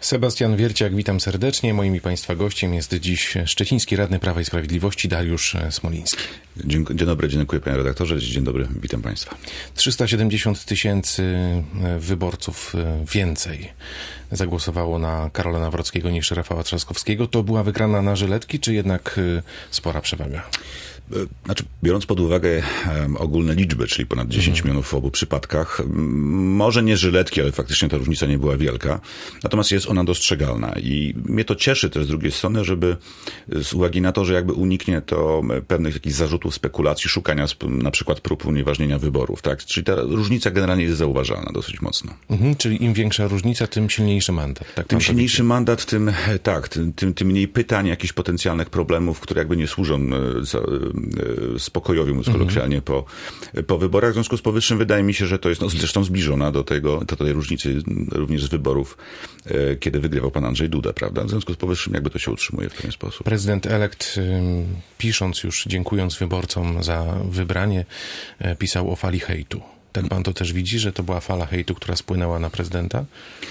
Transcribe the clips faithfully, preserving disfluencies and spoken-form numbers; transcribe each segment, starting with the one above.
Sebastian Wierciak, witam serdecznie. Moim i Państwa gościem jest dziś szczeciński radny Prawa i Sprawiedliwości Dariusz Smoliński. Dzień, dzień dobry, dziękuję panie redaktorze. Dzień dobry, witam Państwa. trzysta siedemdziesiąt tysięcy wyborców więcej zagłosowało na Karola Nawrockiego niż Rafała Trzaskowskiego. To była wygrana na żyletki, czy jednak spora przewaga? Znaczy, biorąc pod uwagę um, ogólne liczby, czyli ponad dziesięć mhm. milionów w obu przypadkach, może nie żyletki, ale faktycznie ta różnica nie była wielka. Natomiast jest ona dostrzegalna i mnie to cieszy też z drugiej strony, żeby z uwagi na to, że jakby uniknie to pewnych jakichś zarzutów, spekulacji, szukania na przykład prób unieważnienia wyborów, tak? Czyli ta różnica generalnie jest zauważalna dosyć mocno. Mhm, czyli im większa różnica, tym silniejszy mandat. Tak, tym silniejszy mandat, tym tak, tym, tym, tym mniej pytań, jakichś potencjalnych problemów, które jakby nie służą za, spokojowi, mówiąc kolokwialnie, po, po wyborach. W związku z powyższym wydaje mi się, że to jest no, zresztą zbliżona do tego, do tej różnicy również z wyborów, e, kiedy wygrywał pan Andrzej Duda, prawda? W związku z powyższym jakby to się utrzymuje w ten sposób. Prezydent elekt, pisząc już, dziękując wyborcom za wybranie, pisał o fali hejtu. Tak pan to też widzi, że to była fala hejtu, która spłynęła na prezydenta?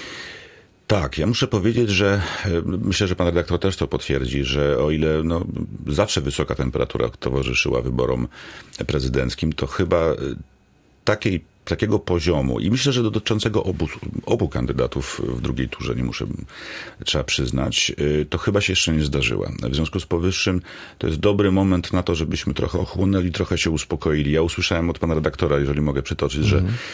Tak, ja muszę powiedzieć, że myślę, że pan redaktor też to potwierdzi, że o ile no, zawsze wysoka temperatura towarzyszyła wyborom prezydenckim, to chyba takiej takiego poziomu i myślę, że dotyczącego obu, obu kandydatów w drugiej turze, nie muszę, trzeba przyznać, to chyba się jeszcze nie zdarzyła. W związku z powyższym to jest dobry moment na to, żebyśmy trochę ochłonęli, trochę się uspokoili. Ja usłyszałem od pana redaktora, jeżeli mogę przytoczyć, mm. że,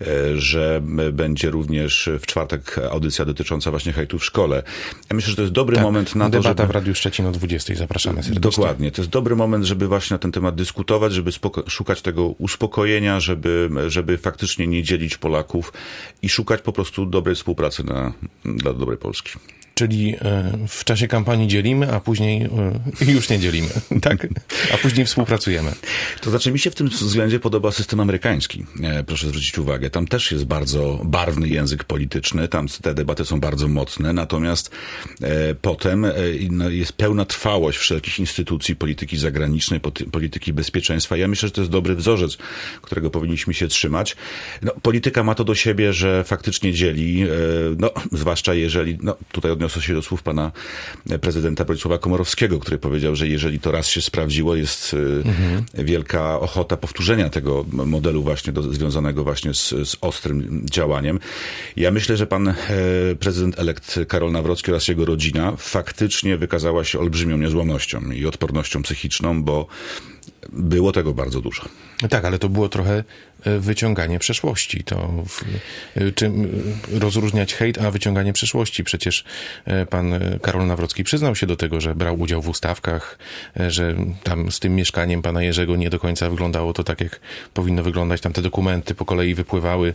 że będzie również w czwartek audycja dotycząca właśnie hejtu w szkole. Ja myślę, że to jest dobry tak, moment na to, debata żeby... w Radiu Szczecin o dwudziestej. Zapraszamy serdecznie. Dokładnie. To jest dobry moment, żeby właśnie na ten temat dyskutować, żeby spoko- szukać tego uspokojenia, żeby, żeby faktycznie nie dzielić Polaków i szukać po prostu dobrej współpracy na, dla dobrej Polski. Czyli w czasie kampanii dzielimy, a później już nie dzielimy, tak? A później współpracujemy. To znaczy mi się w tym względzie podoba system amerykański. Proszę zwrócić uwagę. Tam też jest bardzo barwny język polityczny, tam te debaty są bardzo mocne, natomiast e, potem e, no, jest pełna trwałość wszelkich instytucji polityki zagranicznej, polityki bezpieczeństwa. Ja myślę, że to jest dobry wzorzec, którego powinniśmy się trzymać. No, polityka ma to do siebie, że faktycznie dzieli, e, no, zwłaszcza jeżeli, no, tutaj odniosę się do słów pana prezydenta Bronisława Komorowskiego, który powiedział, że jeżeli to raz się sprawdziło, jest mhm. wielka ochota powtórzenia tego modelu właśnie do, związanego właśnie z, z ostrym działaniem. Ja myślę, że pan e, prezydent elekt Karol Nawrocki oraz jego rodzina faktycznie wykazała się olbrzymią niezłomnością i odpornością psychiczną, bo było tego bardzo dużo. Tak, ale to było trochę wyciąganie przeszłości. To w, czym rozróżniać hejt, a wyciąganie przeszłości. Przecież pan Karol Nawrocki przyznał się do tego, że brał udział w ustawkach, że tam z tym mieszkaniem pana Jerzego nie do końca wyglądało to tak, jak powinno wyglądać. Tam te dokumenty po kolei wypływały.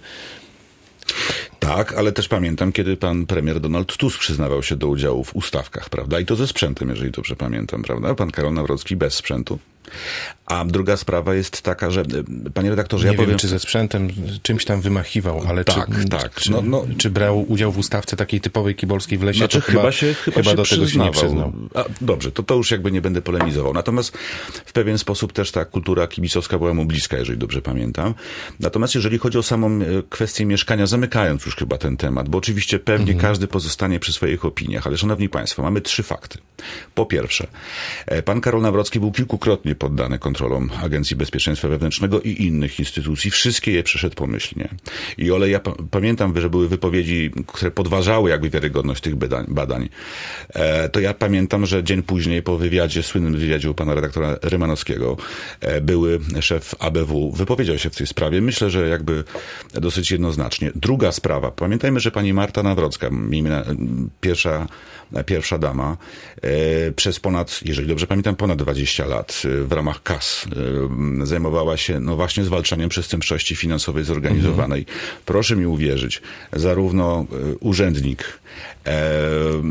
Tak, ale też pamiętam, kiedy pan premier Donald Tusk przyznawał się do udziału w ustawkach, prawda? I to ze sprzętem, jeżeli dobrze pamiętam, prawda? Pan Karol Nawrocki bez sprzętu. A druga sprawa jest taka, że panie redaktorze, nie ja wiem, powiem... czy ze sprzętem czymś tam wymachiwał, ale tak, czy, tak. Czy, no, no, czy brał udział w ustawce takiej typowej kibolskiej w lesie, znaczy, to chyba, chyba, się, chyba, chyba się do tego się nie przyznał. A, dobrze, to, to już jakby nie będę polemizował. Natomiast w pewien sposób też ta kultura kibicowska była mu bliska, jeżeli dobrze pamiętam. Natomiast jeżeli chodzi o samą kwestię mieszkania, zamykając już chyba ten temat, bo oczywiście pewnie mhm. każdy pozostanie przy swoich opiniach, ale szanowni państwo, mamy trzy fakty. Po pierwsze, pan Karol Nawrocki był kilkukrotnie poddany kontrolom Agencji Bezpieczeństwa Wewnętrznego i innych instytucji. Wszystkie je przeszedł pomyślnie. I ole, ja pa- pamiętam, że były wypowiedzi, które podważały jakby wiarygodność tych badań. badań. E, to ja pamiętam, że dzień później po wywiadzie, słynnym wywiadzie u pana redaktora Rymanowskiego, e, były szef A B W wypowiedział się w tej sprawie. Myślę, że jakby dosyć jednoznacznie. Druga sprawa. Pamiętajmy, że pani Marta Nawrocka, miejmy na, pierwsza, pierwsza dama, e, przez ponad, jeżeli dobrze pamiętam, ponad dwadzieścia lat e, w ramach K A S e, zajmowała się no właśnie zwalczaniem przestępczości finansowej zorganizowanej. Mhm. Proszę mi uwierzyć, zarówno e, urzędnik, e, e,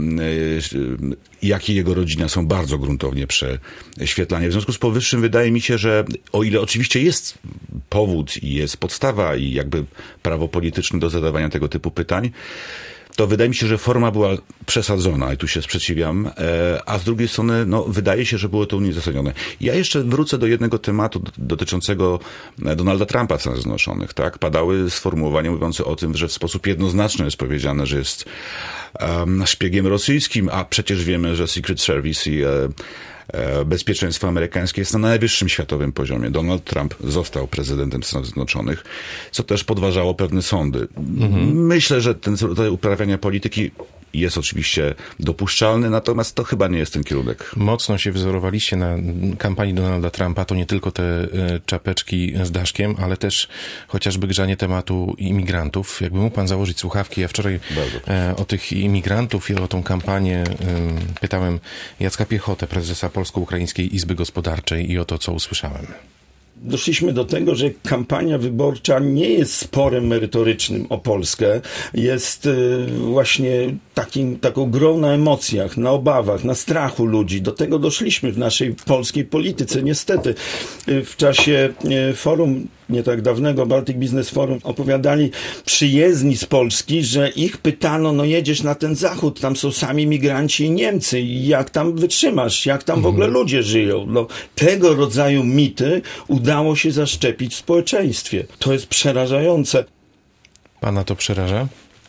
jak i jego rodzina są bardzo gruntownie prześwietlani. W związku z powyższym wydaje mi się, że o ile oczywiście jest powód i jest podstawa i jakby prawo polityczne do zadawania tego typu pytań, to wydaje mi się, że forma była przesadzona i tu się sprzeciwiam, a z drugiej strony no, wydaje się, że było to uniezasadnione. Ja jeszcze wrócę do jednego tematu dotyczącego Donalda Trumpa w Stanach Zjednoczonych. Tak? Padały sformułowania mówiące o tym, że w sposób jednoznaczny jest powiedziane, że jest um, szpiegiem rosyjskim, a przecież wiemy, że Secret Service i e, bezpieczeństwo amerykańskie jest na najwyższym światowym poziomie. Donald Trump został prezydentem Stanów Zjednoczonych, co też podważało pewne sądy. Mhm. Myślę, że ten rodzaj uprawiania polityki jest oczywiście dopuszczalny, natomiast to chyba nie jest ten kierunek. Mocno się wzorowaliście na kampanii Donalda Trumpa, to nie tylko te czapeczki z daszkiem, ale też chociażby grzanie tematu imigrantów. Jakby mógł pan założyć słuchawki, ja wczoraj e, o tych imigrantów i o tą kampanię e, pytałem Jacka Piechotę, prezesa Polsko-Ukraińskiej Izby Gospodarczej i o to, co usłyszałem. Doszliśmy do tego, że kampania wyborcza nie jest sporem merytorycznym o Polskę, jest y, właśnie takim, taką grą na emocjach, na obawach, na strachu ludzi. Do tego doszliśmy w naszej polskiej polityce. Niestety y, w czasie y, forum nie tak dawnego, Baltic Business Forum, opowiadali przyjezdni z Polski, że ich pytano, no jedziesz na ten zachód, tam są sami migranci i Niemcy, jak tam wytrzymasz, jak tam w ogóle ludzie żyją. No, tego rodzaju mity udało się zaszczepić w społeczeństwie. To jest przerażające. Pana to przeraża?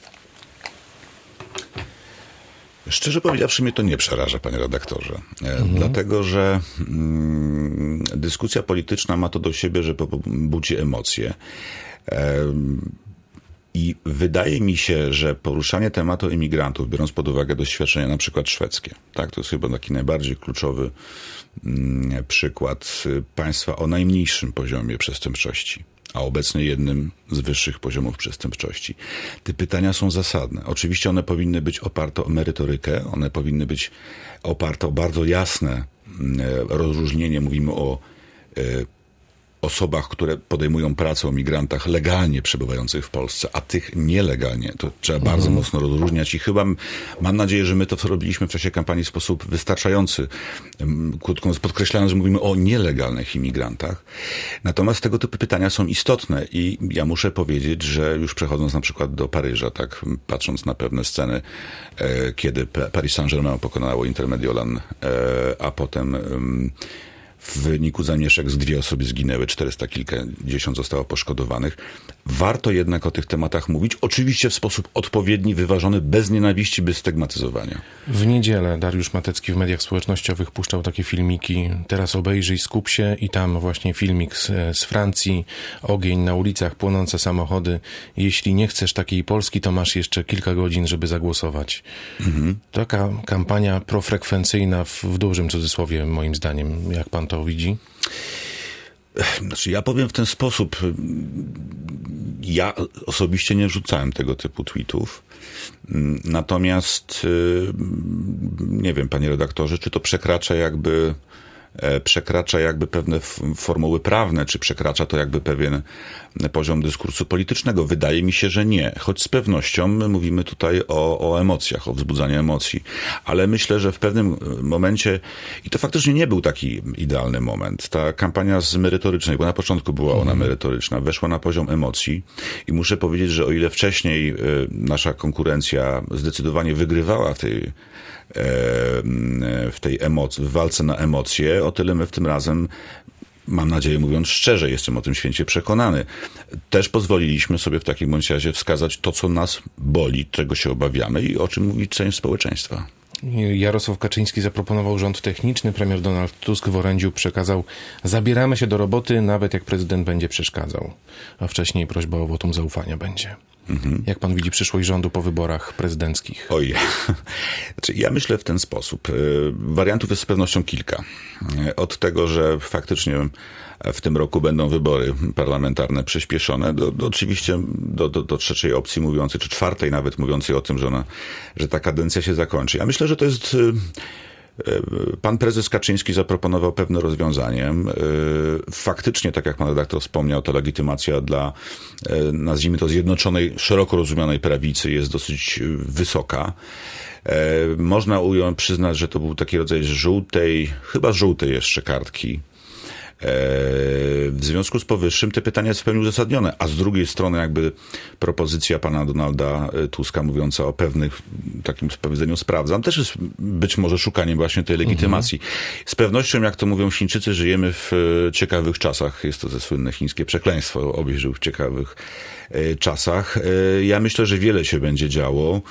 Szczerze powiedziawszy, mnie to nie przeraża, panie redaktorze. Mhm. Dlatego, że mm, dyskusja polityczna ma to do siebie, że budzi emocje. Ehm, I wydaje mi się, że poruszanie tematu imigrantów, biorąc pod uwagę doświadczenia na przykład szwedzkie, tak, to jest chyba taki najbardziej kluczowy mm, przykład państwa o najmniejszym poziomie przestępczości, a obecnie jednym z wyższych poziomów przestępczości. Te pytania są zasadne. Oczywiście one powinny być oparte o merytorykę, one powinny być oparte o bardzo jasne rozróżnienie. Mówimy o osobach, które podejmują pracę, o migrantach legalnie przebywających w Polsce, a tych nielegalnie. To trzeba mhm. bardzo mocno rozróżniać i chyba mam nadzieję, że my to robiliśmy w czasie kampanii w sposób wystarczający, krótko mówiąc, podkreślając, że mówimy o nielegalnych imigrantach. Natomiast tego typu pytania są istotne i ja muszę powiedzieć, że już przechodząc na przykład do Paryża, tak patrząc na pewne sceny, e, kiedy Paris Saint-Germain pokonało Inter Mediolan, e, a potem e, w wyniku zamieszek z dwie osoby zginęły, czterysta kilkadziesiąt zostało poszkodowanych. Warto jednak o tych tematach mówić, oczywiście w sposób odpowiedni, wyważony, bez nienawiści, bez stygmatyzowania. W niedzielę Dariusz Matecki w mediach społecznościowych puszczał takie filmiki. Teraz obejrzyj, skup się i tam właśnie filmik z, z Francji, ogień na ulicach, płonące samochody. Jeśli nie chcesz takiej Polski, to masz jeszcze kilka godzin, żeby zagłosować. Mhm. Taka kampania profrekwencyjna w, w dużym cudzysłowie, moim zdaniem. Jak pan to widzi? Znaczy, ja powiem w ten sposób. Ja osobiście nie wrzucałem tego typu tweetów. Natomiast nie wiem, panie redaktorze, czy to przekracza jakby przekracza jakby pewne formuły prawne, czy przekracza to jakby pewien poziom dyskursu politycznego. Wydaje mi się, że nie. Choć z pewnością my mówimy tutaj o, o emocjach, o wzbudzaniu emocji. Ale myślę, że w pewnym momencie, i to faktycznie nie był taki idealny moment, ta kampania z merytorycznej, bo na początku była ona merytoryczna, weszła na poziom emocji i muszę powiedzieć, że o ile wcześniej nasza konkurencja zdecydowanie wygrywała w tej w tej emocji, w walce na emocje, o tyle my w tym razem, mam nadzieję, mówiąc szczerze, jestem o tym święcie przekonany, też pozwoliliśmy sobie w takim bądź razie wskazać to, co nas boli, czego się obawiamy i o czym mówi część społeczeństwa. Jarosław Kaczyński zaproponował rząd techniczny, premier Donald Tusk w orędziu przekazał: zabieramy się do roboty, nawet jak prezydent będzie przeszkadzał. A wcześniej prośba o wotum zaufania będzie. Mhm. Jak pan widzi przyszłość rządu po wyborach prezydenckich? Oj, znaczy, ja myślę w ten sposób. Wariantów jest z pewnością kilka. Od tego, że faktycznie w tym roku będą wybory parlamentarne przyspieszone, do, do oczywiście do, do, do trzeciej opcji mówiącej, czy czwartej nawet mówiącej o tym, że, ona, że ta kadencja się zakończy. Ja myślę, że to jest... Pan prezes Kaczyński zaproponował pewne rozwiązanie. Faktycznie, tak jak pan redaktor wspomniał, ta legitymacja dla, nazwijmy to, zjednoczonej, szeroko rozumianej prawicy jest dosyć wysoka. Można ująć, przyznać, że to był taki rodzaj żółtej, chyba żółtej jeszcze kartki W związku z powyższym te pytania jest w pełni uzasadnione, a z drugiej strony jakby propozycja pana Donalda Tuska mówiąca o pewnych, takim powiedzeniu sprawdzam, też jest być może szukaniem właśnie tej legitymacji. Mhm. Z pewnością, jak to mówią Chińczycy, żyjemy w ciekawych czasach. Jest to ze słynne chińskie przekleństwo, obyś żył w ciekawych czasach. Ja myślę, że wiele się będzie działo,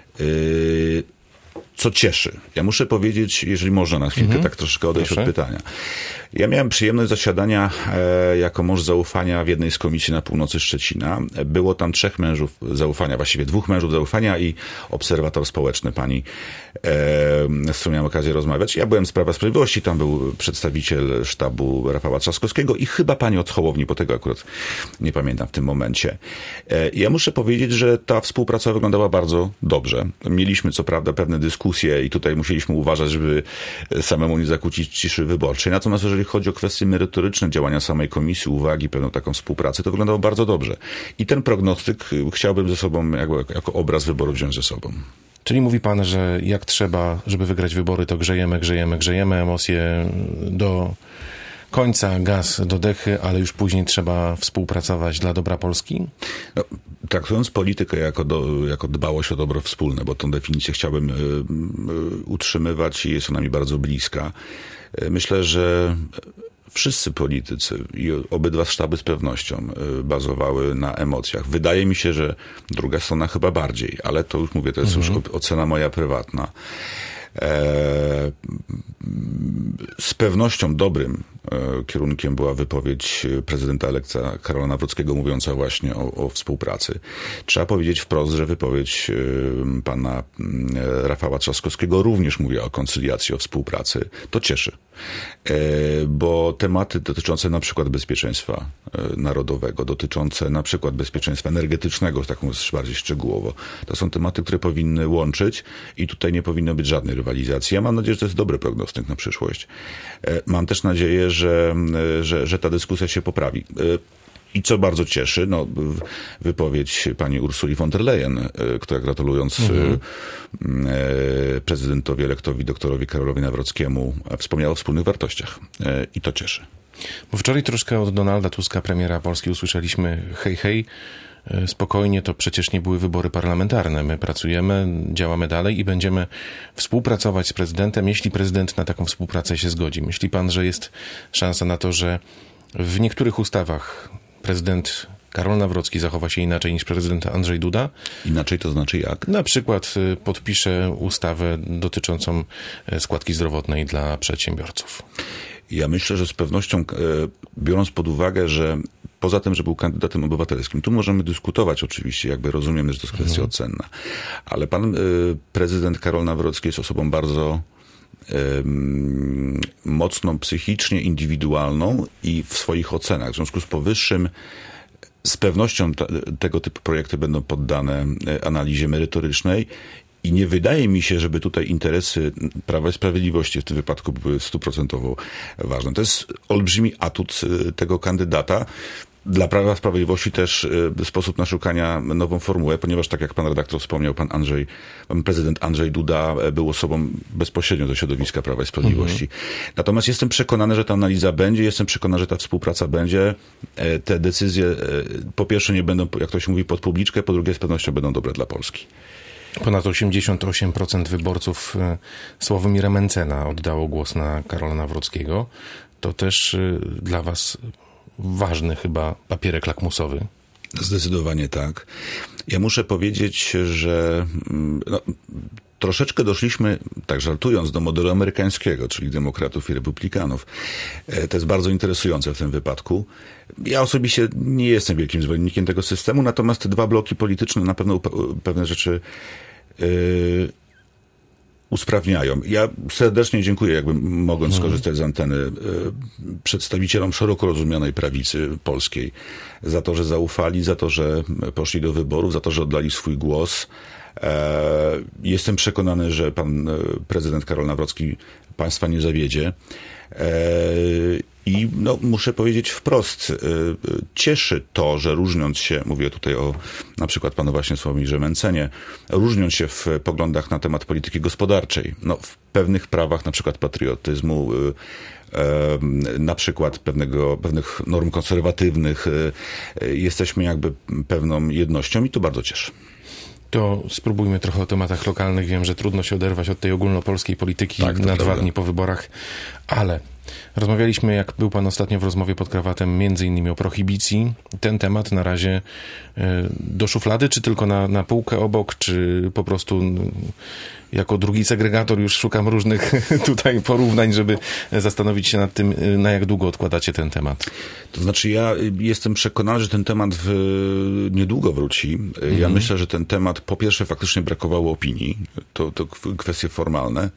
co cieszy. Ja muszę powiedzieć, jeżeli można na chwilkę mm-hmm. tak troszkę odejść Proszę. od pytania. Ja miałem przyjemność zasiadania e, jako mąż zaufania w jednej z komisji na północy Szczecina. Było tam trzech mężów zaufania, właściwie dwóch mężów zaufania i obserwator społeczny, pani, e, z którą miałem okazję rozmawiać. Ja byłem z Prawa i Sprawiedliwości, tam był przedstawiciel sztabu Rafała Trzaskowskiego i chyba pani od Hołowni, bo tego akurat nie pamiętam w tym momencie. E, ja muszę powiedzieć, że ta współpraca wyglądała bardzo dobrze. Mieliśmy co prawda pewne dyskusje i tutaj musieliśmy uważać, żeby samemu nie zakłócić ciszy wyborczej. Natomiast jeżeli chodzi o kwestie merytoryczne działania samej komisji, uwagi, pewną taką współpracę, to wyglądało bardzo dobrze. I ten prognostyk chciałbym ze sobą, jako, jako obraz wyboru wziąć ze sobą. Czyli mówi pan, że jak trzeba, żeby wygrać wybory, to grzejemy, grzejemy, grzejemy, emocje do końca, gaz do dechy, ale już później trzeba współpracować dla dobra Polski? No, traktując politykę jako, do, jako dbałość o dobro wspólne, bo tą definicję chciałbym y, y, utrzymywać i jest ona mi bardzo bliska. Y, myślę, że wszyscy politycy i obydwa sztaby z pewnością y, bazowały na emocjach. Wydaje mi się, że druga strona chyba bardziej, ale to już mówię, to jest mhm. już ocena moja prywatna. E, z pewnością dobrym e, kierunkiem była wypowiedź prezydenta elekta Karola Nawrockiego mówiąca właśnie o, o współpracy. Trzeba powiedzieć wprost, że wypowiedź e, pana e, Rafała Trzaskowskiego również mówi o koncyliacji, o współpracy. To cieszy, e, bo tematy dotyczące na przykład bezpieczeństwa e, narodowego, dotyczące na przykład bezpieczeństwa energetycznego, tak mówiąc bardziej szczegółowo, to są tematy, które powinny łączyć i tutaj nie powinno być żadnej rywalizacji. Ja mam nadzieję, że to jest dobry prognostyk na przyszłość. Mam też nadzieję, że, że, że ta dyskusja się poprawi. I co bardzo cieszy, no, wypowiedź pani Ursuli von der Leyen, która gratulując mhm. prezydentowi elektowi, doktorowi Karolowi Nawrockiemu, wspomniała o wspólnych wartościach. I to cieszy. Bo wczoraj troszkę od Donalda Tuska, premiera Polski, usłyszeliśmy hej, hej, spokojnie, to przecież nie były wybory parlamentarne. My pracujemy, działamy dalej i będziemy współpracować z prezydentem, jeśli prezydent na taką współpracę się zgodzi. Myśli pan, że jest szansa na to, że w niektórych ustawach prezydent Karol Nawrocki zachowa się inaczej niż prezydent Andrzej Duda? Inaczej to znaczy jak? Na przykład podpisze ustawę dotyczącą składki zdrowotnej dla przedsiębiorców. Ja myślę, że z pewnością, biorąc pod uwagę, że poza tym, że był kandydatem obywatelskim, tu możemy dyskutować oczywiście, jakby rozumiemy, że to jest kwestia mhm. ocenna, ale pan prezydent Karol Nawrocki jest osobą bardzo um, mocną psychicznie, indywidualną i w swoich ocenach. W związku z powyższym z pewnością ta, tego typu projekty będą poddane analizie merytorycznej i nie wydaje mi się, żeby tutaj interesy Prawa i Sprawiedliwości w tym wypadku były stuprocentowo ważne. To jest olbrzymi atut tego kandydata. Dla Prawa i Sprawiedliwości też sposób na szukania nową formułę, ponieważ tak jak pan redaktor wspomniał, pan Andrzej, pan prezydent Andrzej Duda był osobą bezpośrednio do środowiska Prawa i Sprawiedliwości. Mhm. Natomiast jestem przekonany, że ta analiza będzie, jestem przekonany, że ta współpraca będzie. Te decyzje po pierwsze nie będą, jak to się mówi, pod publiczkę, po drugie z pewnością będą dobre dla Polski. Ponad osiemdziesiąt osiem procent wyborców Sławomira Mencena oddało głos na Karola Nawrockiego. To też dla was ważny chyba papierek lakmusowy. Zdecydowanie tak. Ja muszę powiedzieć, że no, troszeczkę doszliśmy, tak żartując, do modelu amerykańskiego, czyli demokratów i republikanów. To jest bardzo interesujące w tym wypadku. Ja osobiście nie jestem wielkim zwolennikiem tego systemu, natomiast te dwa bloki polityczne na pewno pewne rzeczy yy, usprawniają. Ja serdecznie dziękuję, jakby mogąc mhm. skorzystać z anteny, yy, przedstawicielom szeroko rozumianej prawicy polskiej za to, że zaufali, za to, że poszli do wyborów, za to, że oddali swój głos. Jestem przekonany, że pan prezydent Karol Nawrocki państwa nie zawiedzie. I no, muszę powiedzieć wprost, cieszy to, że różniąc się, mówię tutaj o na przykład panu właśnie Sławomirze Mencenie, różniąc się w poglądach na temat polityki gospodarczej, no, w pewnych prawach, na przykład patriotyzmu, na przykład pewnego, pewnych norm konserwatywnych, jesteśmy jakby pewną jednością i to bardzo cieszy. To spróbujmy trochę o tematach lokalnych. Wiem, że trudno się oderwać od tej ogólnopolskiej polityki tak, na dwa dni po wyborach, ale rozmawialiśmy, jak był pan ostatnio w rozmowie pod krawatem, między innymi o prohibicji. Ten temat na razie do szuflady, czy tylko na, na półkę obok, czy po prostu jako drugi segregator już szukam różnych tutaj porównań, żeby zastanowić się nad tym, na jak długo odkładacie ten temat. To znaczy ja jestem przekonany, że ten temat w, niedługo wróci. Mhm. Ja myślę, że ten temat po pierwsze faktycznie brakowało opinii. To, to kwestie formalne.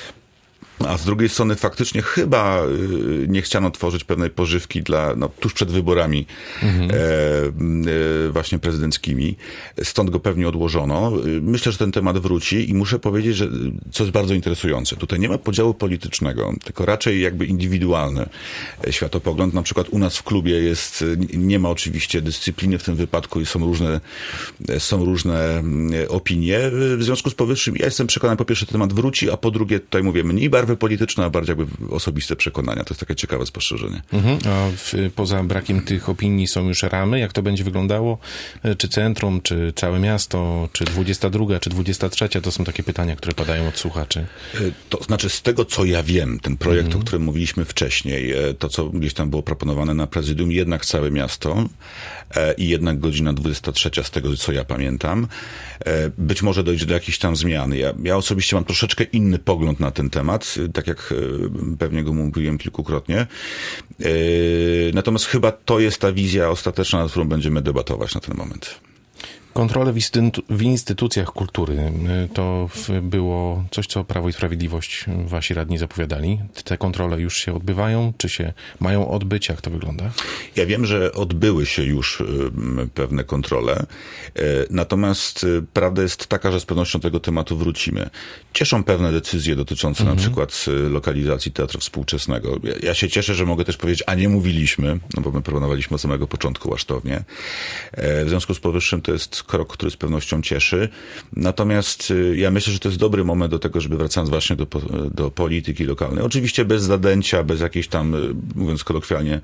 A z drugiej strony faktycznie chyba nie chciano tworzyć pewnej pożywki dla, no, tuż przed wyborami mhm. e, e, właśnie prezydenckimi. Stąd go pewnie odłożono. Myślę, że ten temat wróci i muszę powiedzieć, że co jest bardzo interesujące. Tutaj nie ma podziału politycznego, tylko raczej jakby indywidualny światopogląd. Na przykład u nas w klubie jest, nie ma oczywiście dyscypliny w tym wypadku i są różne, są różne opinie. W związku z powyższym ja jestem przekonany, po pierwsze ten temat wróci, a po drugie tutaj mówię mniej barwy polityczne, a bardziej jakby osobiste przekonania. To jest takie ciekawe spostrzeżenie. Mhm. A w, poza brakiem tych opinii są już ramy? Jak to będzie wyglądało? Czy centrum, czy całe miasto, czy dwudziesta druga, czy dwudziesta trzecia? To są takie pytania, które padają od słuchaczy. To znaczy, z tego co ja wiem, ten projekt, mhm. o którym mówiliśmy wcześniej, to co gdzieś tam było proponowane na prezydium, jednak całe miasto i jednak godzina dwudziesta trzecia, z tego co ja pamiętam. Być może dojdzie do jakichś tam zmian. Ja, ja osobiście mam troszeczkę inny pogląd na ten temat, tak jak pewnie go mówiłem kilkukrotnie. Natomiast chyba to jest ta wizja ostateczna, nad którą będziemy debatować na ten moment. Kontrole w, instytu- w instytucjach kultury to było coś, co Prawo i Sprawiedliwość wasi radni zapowiadali. Te kontrole już się odbywają? Czy się mają odbyć? Jak to wygląda? Ja wiem, że odbyły się już pewne kontrole. Natomiast prawda jest taka, że z pewnością tego tematu wrócimy. Cieszą pewne decyzje dotyczące mhm. na przykład lokalizacji Teatru Współczesnego. Ja, ja się cieszę, że mogę też powiedzieć, a nie mówiliśmy, no bo my proponowaliśmy od samego początku łasztownie. W związku z powyższym to jest krok, który z pewnością cieszy. Natomiast ja myślę, że to jest dobry moment do tego, żeby wracając właśnie do, do polityki lokalnej. Oczywiście bez zadęcia, bez jakiejś tam, mówiąc kolokwialnie,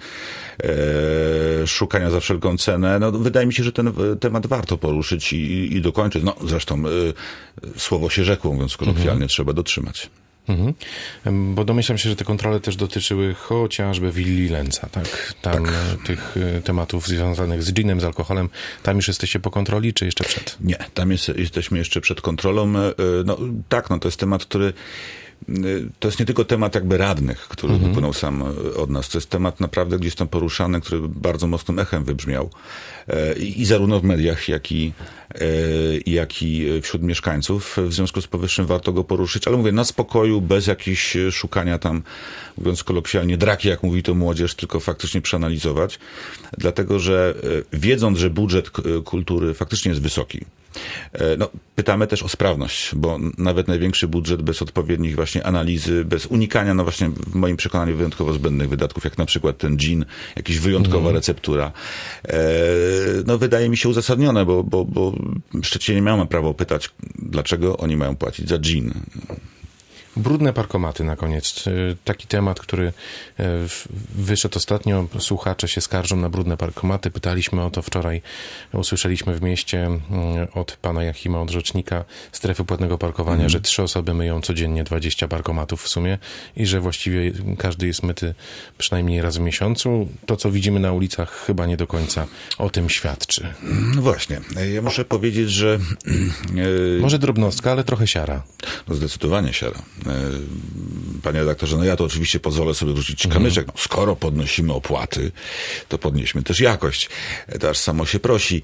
e, szukania za wszelką cenę. No, wydaje mi się, że ten temat warto poruszyć i, i dokończyć. No, zresztą e, słowo się rzekło, mówiąc kolokwialnie, mhm. trzeba dotrzymać. Mhm. Bo domyślam się, że te kontrole też dotyczyły chociażby willi Lenca, tak? Tam tak. Tych tematów związanych z ginem, z alkoholem, tam już jesteście po kontroli, czy jeszcze przed? Nie, tam jest, jesteśmy jeszcze przed kontrolą. No tak, no to jest temat, który to jest nie tylko temat jakby radnych, który mhm. wypłynął sam od nas. To jest temat naprawdę gdzieś tam poruszany, który bardzo mocnym echem wybrzmiał. I, i zarówno w mediach, jak i, jak i wśród mieszkańców. W związku z powyższym warto go poruszyć. Ale mówię, na spokoju, bez jakichś szukania tam, mówiąc kolokwialnie, draki, jak mówi to młodzież, tylko faktycznie przeanalizować. Dlatego, że wiedząc, że budżet kultury faktycznie jest wysoki, no, pytamy też o sprawność, bo nawet największy budżet bez odpowiednich właśnie analizy, bez unikania, no właśnie w moim przekonaniu wyjątkowo zbędnych wydatków, jak na przykład ten gin, jakaś wyjątkowa mm. receptura, no wydaje mi się uzasadnione, bo, bo, bo Szczecinie mają prawo pytać, dlaczego oni mają płacić za gin. Brudne parkomaty na koniec. Taki temat, który wyszedł ostatnio. Słuchacze się skarżą na brudne parkomaty. Pytaliśmy o to wczoraj. Usłyszeliśmy w mieście od pana Jachima, od rzecznika strefy płatnego parkowania, mm. że trzy osoby myją codziennie dwadzieścia parkomatów w sumie i że właściwie każdy jest myty przynajmniej raz w miesiącu. To, co widzimy na ulicach, chyba nie do końca o tym świadczy. No właśnie. Ja muszę powiedzieć, że... Może drobnostka, ale trochę siara. No zdecydowanie siara. Panie redaktorze, no ja to oczywiście pozwolę sobie wrzucić kamyczek. No, skoro podnosimy opłaty, to podnieśmy też jakość. To aż samo się prosi.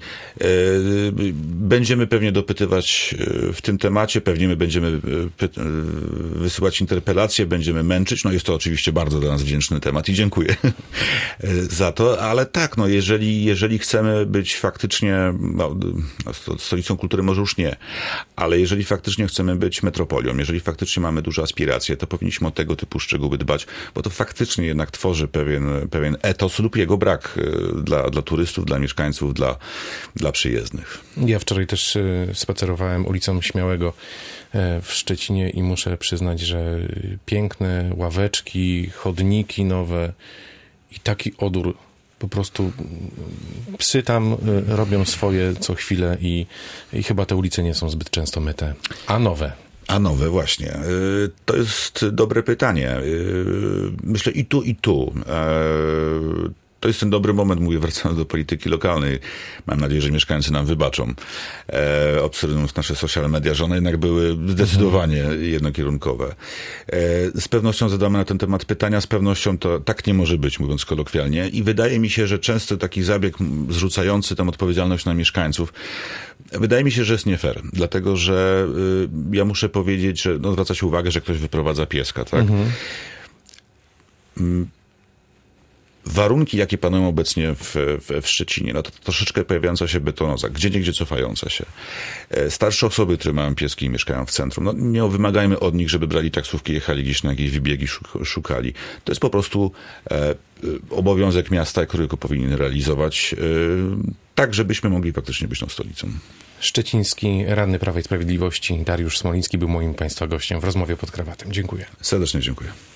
Będziemy pewnie dopytywać w tym temacie, pewnie my będziemy wysyłać interpelacje, będziemy męczyć. No jest to oczywiście bardzo dla nas wdzięczny temat i dziękuję za to, ale tak, no jeżeli, jeżeli chcemy być faktycznie, no, stolicą kultury może już nie, ale jeżeli faktycznie chcemy być metropolią, jeżeli faktycznie mamy duży duże aspiracje, to powinniśmy o tego typu szczegóły dbać, bo to faktycznie jednak tworzy pewien, pewien etos lub jego brak dla, dla turystów, dla mieszkańców, dla, dla przyjezdnych. Ja wczoraj też spacerowałem ulicą Śmiałego w Szczecinie i muszę przyznać, że piękne ławeczki, chodniki nowe i taki odór. Po prostu psy tam robią swoje co chwilę i, i chyba te ulice nie są zbyt często myte, a nowe. A nowe, właśnie. To jest dobre pytanie. Myślę i tu, i tu. To jest ten dobry moment, mówię, wracając do polityki lokalnej. Mam nadzieję, że mieszkańcy nam wybaczą. E, obserwując nasze social media, że one jednak były zdecydowanie jednokierunkowe. E, z pewnością zadamy na ten temat pytania, z pewnością to tak nie może być, mówiąc kolokwialnie. I wydaje mi się, że często taki zabieg zrzucający tę odpowiedzialność na mieszkańców, wydaje mi się, że jest nie fair. Dlatego, że y, ja muszę powiedzieć, że no, zwracać uwagę, że ktoś wyprowadza pieska, tak? Mhm. Mm. Warunki, jakie panują obecnie w, w, w Szczecinie, no to troszeczkę pojawiająca się betonoza, gdzieniegdzie cofająca się. Starsze osoby, które mają pieski i mieszkają w centrum, no nie wymagajmy od nich, żeby brali taksówki, jechali gdzieś na jakieś wybiegi, szukali. To jest po prostu e, obowiązek miasta, którego powinien realizować, e, tak żebyśmy mogli faktycznie być tą stolicą. Szczeciński radny Prawa i Sprawiedliwości Dariusz Smoliński był moim państwa gościem w rozmowie pod krawatem. Dziękuję. Serdecznie dziękuję.